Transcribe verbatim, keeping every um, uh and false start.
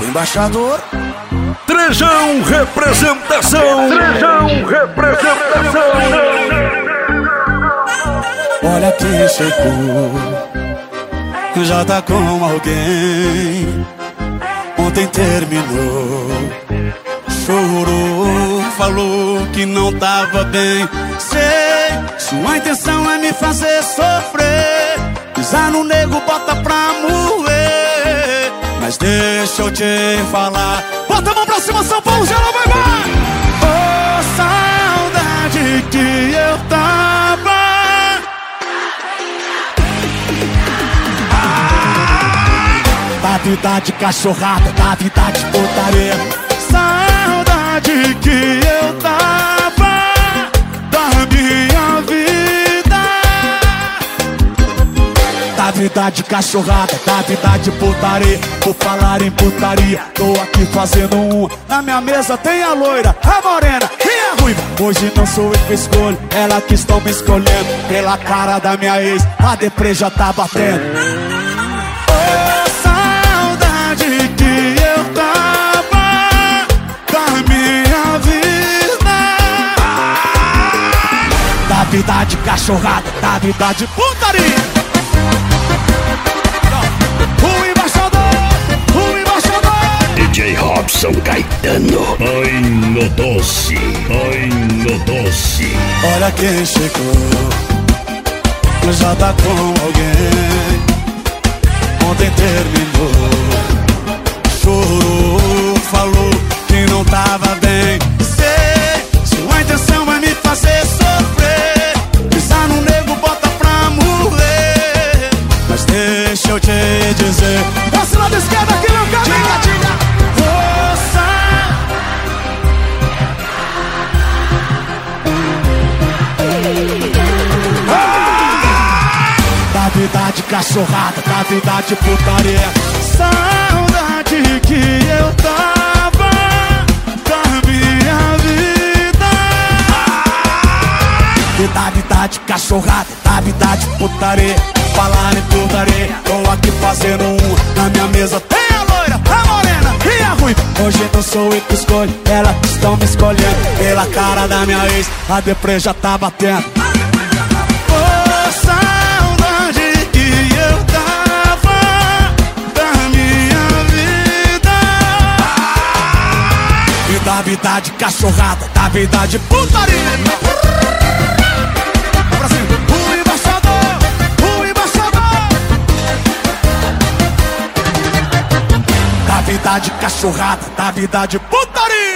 embaixador. Trejão representação. Trejão representação. Olha quem chegou, já tá com alguém. Ontem terminou, chorou, falou que não tava bem. Sei, sua intenção é me fazer sofrer, pisar no nego, bota pra moer. Mas deixa eu te falar, bota a mão pra cima, São Paulo, geral vai vai. Oh, saudade que eu tava. Da vida de cachorrada, da vida de putaria. Saudade que eu tava da minha vida. Da vida de cachorrada, da vida de putaria. Por falar em putaria, tô aqui fazendo um. Na minha mesa tem a loira, a morena e a ruiva. Hoje não sou eu que escolho, ela que estão me escolhendo. Pela cara da minha ex, a deprê já tá batendo. Que eu tava da minha vida. Da vida de cachorrada, da vida de putaria. O embaixador, o embaixador D J Robson Caetano. Ai no doce, ai no doce. Olha quem chegou, já tá com alguém. Ontem terminou, chorou, falou que não tava bem. Sei, sua intenção é me fazer sofrer, pisar no nego, bota pra morrer. Mas deixa eu te dizer, passe lado esquerdo aqui no caminho. Diga, diga, força. Ah! Da vida de cachorrada, da vida de putaria. Saudade que eu tava da minha vida. E da vida de cachorrada, da vida de putaria. Falar em putaria, tô aqui fazendo um. Na minha mesa tem a loira, a morena e a ruiva. Hoje não sou eu que escolho, elas estão me escolhendo. Pela cara da minha ex, a deprê já tá batendo. Oh, saudade que eu tava da minha vida. E da vida de cachorrada, da vida de putaria. O embaixador, o embaixador. Da vida de cachorrada, da vida de putaria.